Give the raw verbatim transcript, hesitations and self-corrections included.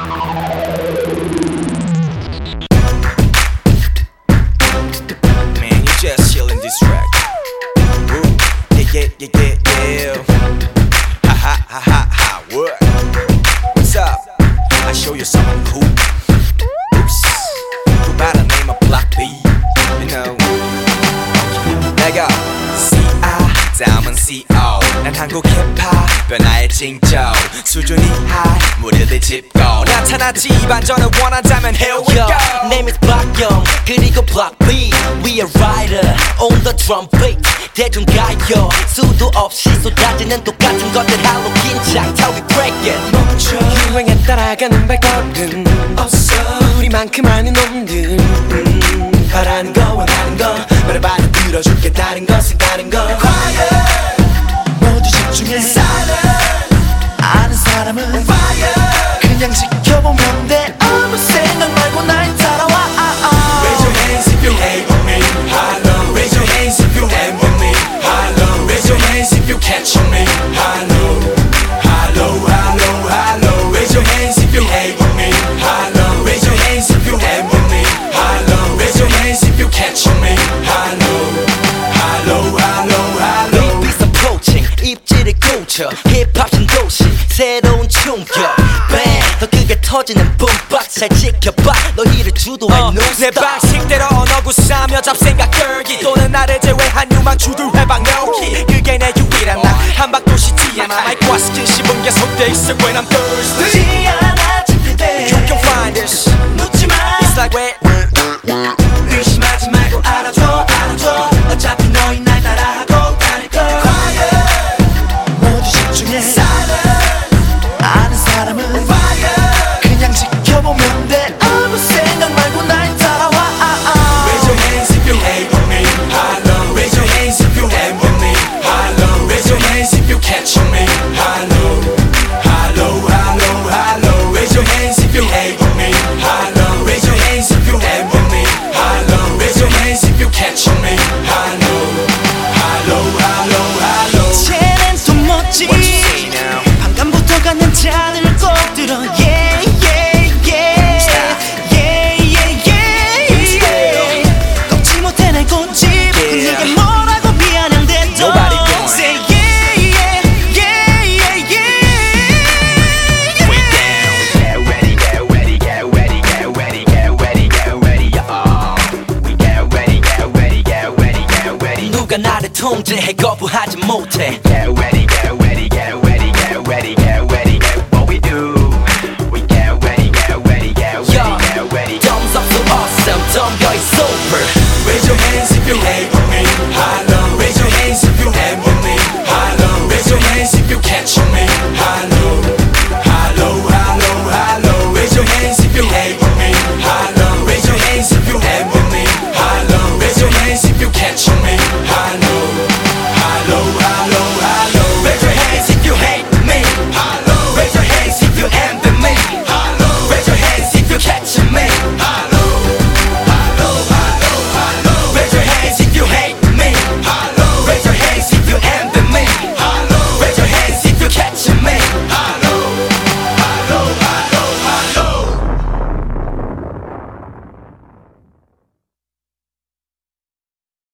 Man, you just chillin' this track. Ooh, yeah, yeah, yeah, yeah, yeah. Ha ha ha ha ha. What? What's up? I show you something cool. Oops. Go by the name of Block B. You know. 내가 C I 다음은 C O. 난 한국 힙합 변화의 징조. 수준이 high 무료들 짚고 나타나지 반전을 원한다면 here we go. Name is 박영 그리고 Block B. We a rider on the trumpet. 대중가요 수도 없이 쏟아지는 똑같은 것들 할로 긴장 타고 break it. 멈춰 유행에 따라가는 발걸음 없어 우리만큼 아는 놈들 음, 바라는 거 원하는 거 말해봐도 들어줄게 다른 것은 다른 거 Quiet 모두 집중해 Silent 아는 사람은 Fire 그냥 지켜보면 돼 아무 생각 말고 날 따라와 Raise your hands if you hate me Hello Raise your hands if you envy me Hello Raise your hands if you catch me Hello Hello Hello Hello Raise your hands if you hate me Hello Raise your hands if you envy me Hello Raise your hands if you catch me Hello Hello Hello Hello Beats approaching 입지를 꽂혀 힙합 신도시 새로운 충격 Bang 더 크게 터지는 붐박 잘 지켜봐 너희를 주도할 어, no 내 stop 방식대로 언어 구사하며 잡생각 끌기 또는 나를 제외한 유망주들 회방 넣기 그게 내 유일한 나 한박도시지 않아 마이크와 스킨 씹은 게 손대 있어 when I'm thirsty 묻지 않아 준비돼 You can find this 묻지마 It's like wait 의심하지 말고 알아줘 알아줘 어차피 너희 날 따라하고 다닐걸 Quiet 모두 집중해 Silent 아는 사람은 Fire 그냥 지켜보면 돼 아무 생각 말고 날 따라와 Raise your hands if you hate me Hello Raise your hands if you envy me Hello Raise your hands if you catch me Hello Hello Hello Hello Raise your hands if you hate me Hello Raise your hands if you envy me Hello Raise your hands if you catch me Hello Hello Hello Hello 쟤는 또 멋지 What you say now? 방금부터 가는 잔을 꼭 들어 yeah yeah yeah yeah yeah yeah yeah 꺾지 못해 날 고집 네게 뭐라고 비아냥대도 Nobody doing say yeah yeah yeah yeah yeah Way down Get ready, get ready, get ready, get ready, get ready, get ready, uh We get ready, get ready, get ready, get ready 누가 나를 통제해 거부하지 못해